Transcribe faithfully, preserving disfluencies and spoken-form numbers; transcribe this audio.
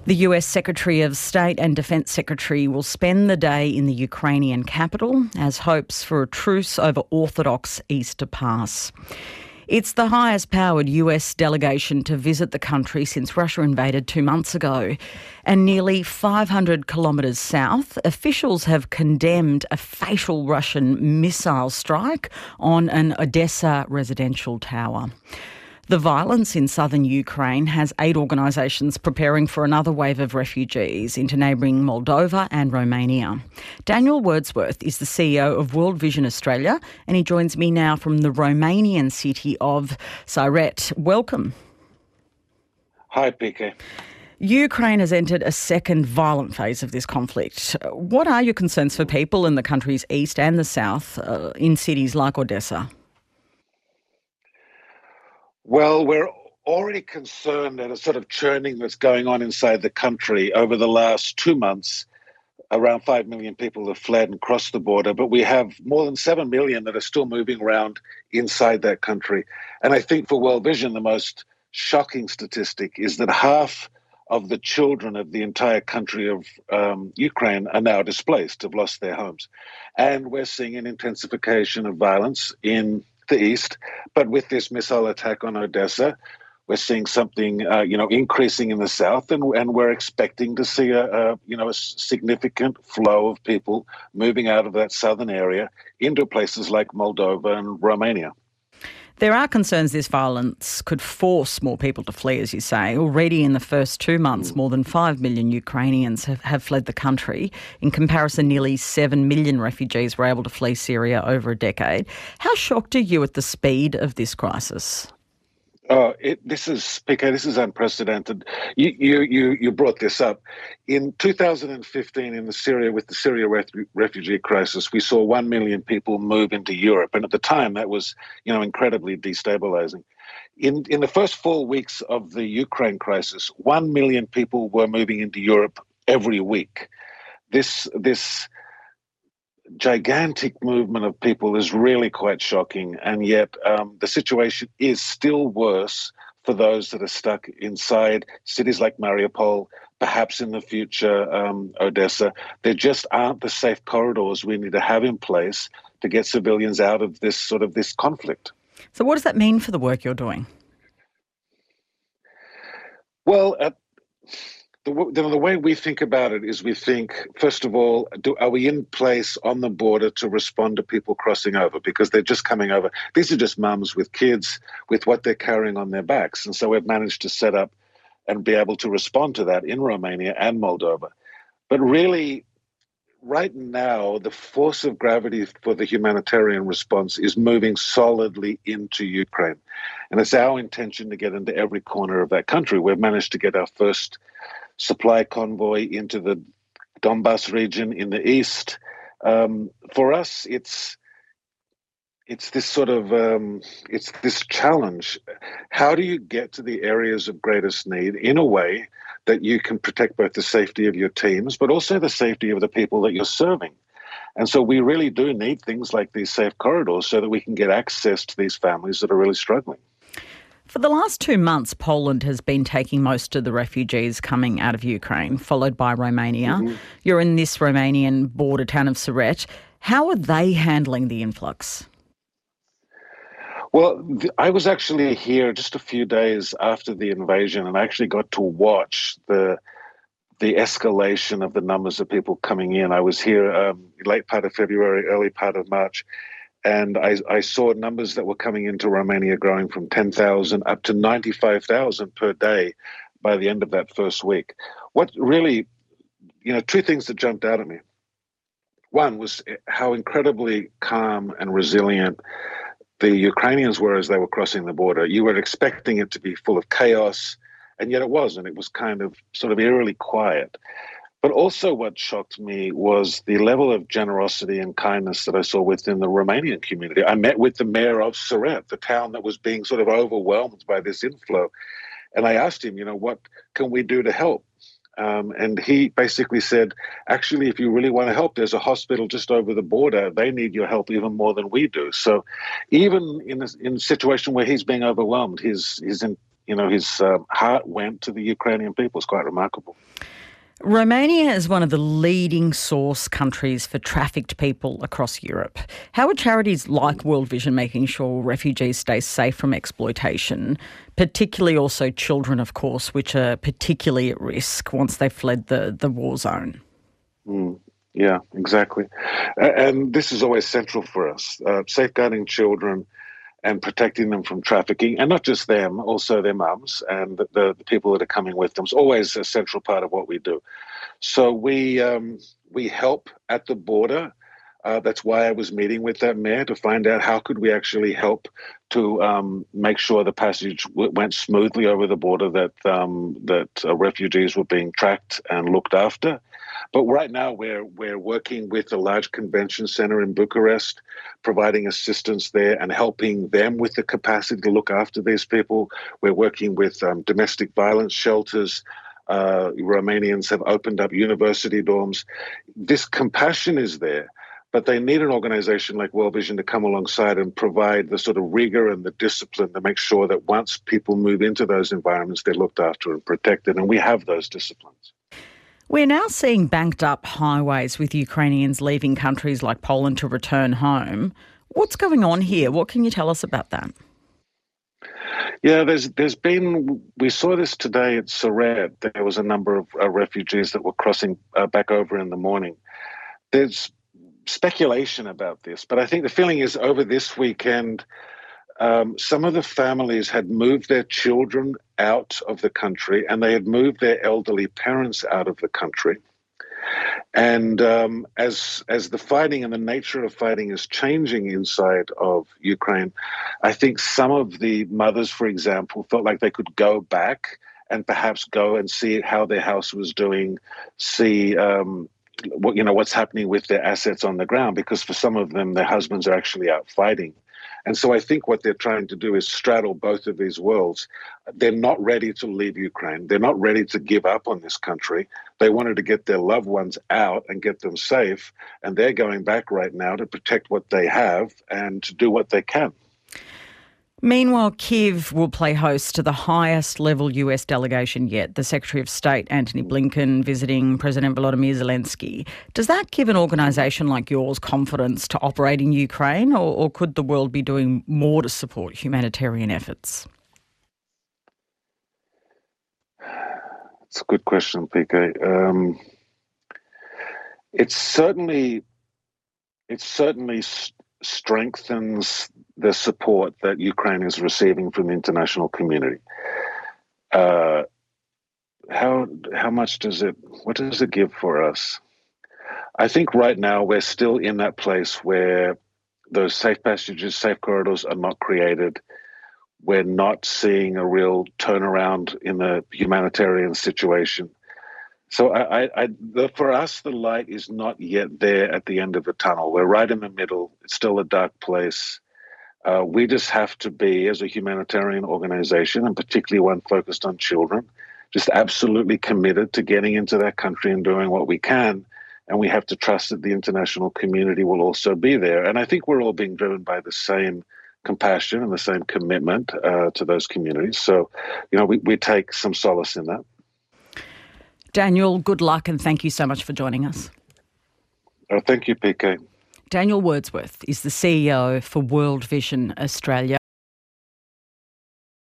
The U S Secretary of State and Defence Secretary will spend the day in the Ukrainian capital as hopes for a truce over orthodox Easter pass. It's the highest powered U S delegation to visit the country since Russia invaded two months ago. And nearly five hundred kilometres south, officials have condemned a fatal Russian missile strike on an Odessa residential tower. The violence in southern Ukraine has aid organisations preparing for another wave of refugees into neighbouring Moldova and Romania. Daniel Wordsworth is the C E O of World Vision Australia, and he joins me now from the Romanian city of Siret. Welcome. Hi, P K. Ukraine has entered a second violent phase of this conflict. What are your concerns for people in the country's east and the south, uh, in cities like Odessa? Well, we're already concerned at a sort of churning that's going on inside the country. Over the last two months, around five million people have fled and crossed the border, but we have more than seven million that are still moving around inside that country. And I think for World Vision, the most shocking statistic is that half of the children of the entire country of um, Ukraine are now displaced, have lost their homes. And we're seeing an intensification of violence in the east, but with this missile attack on Odessa, we're seeing something, uh, you know, increasing in the south, and, and we're expecting to see a, a, you know, a significant flow of people moving out of that southern area into places like Moldova and Romania. There are concerns this violence could force more people to flee, as you say. Already in the first two months, more than five million Ukrainians have, have fled the country. In comparison, nearly seven million refugees were able to flee Syria over a decade. How shocked are you at the speed of this crisis? Oh, it, this is, P K, this is unprecedented. You, you, you, you brought this up. In two thousand fifteen, in the Syria, with the Syria ref, refugee crisis, we saw one million people move into Europe. And at the time, that was, you know, incredibly destabilizing. In, in the first four weeks of the Ukraine crisis, one million people were moving into Europe every week. This, this, gigantic movement of people is really quite shocking, and yet um, the situation is still worse for those that are stuck inside cities like Mariupol, perhaps in the future um, Odessa. There just aren't the safe corridors we need to have in place to get civilians out of this sort of this conflict. So what does that mean for the work you're doing? Well, uh, The, the way we think about it is we think, first of all, do, are we in place on the border to respond to people crossing over? Because they're just coming over. These are just mums with kids with what they're carrying on their backs. And so we've managed to set up and be able to respond to that in Romania and Moldova. But really, right now, the force of gravity for the humanitarian response is moving solidly into Ukraine. And it's our intention to get into every corner of that country. We've managed to get our first supply convoy into the Donbas region in the east. Um, for us, it's it's this sort of um, it's this challenge. How do you get to the areas of greatest need in a way that you can protect both the safety of your teams, but also the safety of the people that you're serving? And so we really do need things like these safe corridors so that we can get access to these families that are really struggling. For the last two months, Poland has been taking most of the refugees coming out of Ukraine, followed by Romania. Mm-hmm. You're in this Romanian border town of Siret. How are they handling the influx? Well, th- I was actually here just a few days after the invasion, and I actually got to watch the the escalation of the numbers of people coming in. I was here um, late part of February, early part of March. And I, I saw numbers that were coming into Romania growing from ten thousand up to ninety-five thousand per day by the end of that first week. What really, you know, two things that jumped out at me. One was how incredibly calm and resilient the Ukrainians were as they were crossing the border. You were expecting it to be full of chaos, and yet it wasn't. It was kind of sort of eerily quiet. But also what shocked me was the level of generosity and kindness that I saw within the Romanian community. I met with the mayor of Siret, the town that was being sort of overwhelmed by this inflow. And I asked him, you know, what can we do to help? Um, and he basically said, actually, if you really want to help, there's a hospital just over the border. They need your help even more than we do. So even in a, in a situation where he's being overwhelmed, his, his in, you know, his uh, heart went to the Ukrainian people. It's quite remarkable. Romania is one of the leading source countries for trafficked people across Europe. How are charities like World Vision making sure refugees stay safe from exploitation, particularly also children, of course, which are particularly at risk once they've fled the, the war zone? Mm, yeah, exactly. And this is always central for us, uh, safeguarding children and protecting them from trafficking, and not just them, also their mums and the, the, the people that are coming with them. It's always a central part of what we do. So we um, we help at the border. Uh, that's why I was meeting with that mayor to find out how could we actually help to um, make sure the passage w- went smoothly over the border, that um, that uh, refugees were being tracked and looked after. But right now we're we're working with a large convention center in Bucharest, providing assistance there and helping them with the capacity to look after these people. We're working with um, domestic violence shelters. Uh, Romanians have opened up university dorms. This compassion is there, but they need an organization like World Vision to come alongside and provide the sort of rigor and the discipline to make sure that once people move into those environments, they're looked after and protected. And we have those disciplines. We're now seeing banked up highways with Ukrainians leaving countries like Poland to return home. What's going on here? What can you tell us about that? Yeah, there's there's been, we saw this today at Surat. There was a number of uh, refugees that were crossing uh, back over in the morning. There's speculation about this, but I think the feeling is over this weekend, um, some of the families had moved their children out of the country and they had moved their elderly parents out of the country. And um, as as the fighting and the nature of fighting is changing inside of Ukraine, I think some of the mothers, for example, felt like they could go back and perhaps go and see how their house was doing, see um, what you know what's happening with their assets on the ground, because for some of them, their husbands are actually out fighting. And so I think what they're trying to do is straddle both of these worlds. They're not ready to leave Ukraine. They're not ready to give up on this country. They wanted to get their loved ones out and get them safe. And they're going back right now to protect what they have and to do what they can. Meanwhile, Kyiv will play host to the highest level U S delegation yet, the Secretary of State, Antony Blinken, visiting President Volodymyr Zelensky. Does that give an organisation like yours confidence to operate in Ukraine, or, or could the world be doing more to support humanitarian efforts? It's a good question, P K. Um, it's certainly, it's certainly strengthens the support that Ukraine is receiving from the international community. Uh, how how much does it, what does it give for us? I think right now we're still in that place where those safe passages, safe corridors are not created. We're not seeing a real turnaround in the humanitarian situation. So I, I, I, the, for us, the light is not yet there at the end of the tunnel. We're right in the middle. It's still a dark place. Uh, we just have to be, as a humanitarian organization, and particularly one focused on children, just absolutely committed to getting into that country and doing what we can. And we have to trust that the international community will also be there. And I think we're all being driven by the same compassion and the same commitment uh, to those communities. So, you know, we, we take some solace in that. Daniel, good luck and thank you so much for joining us. Uh, thank you, P K. Daniel Wordsworth is the C E O for World Vision Australia.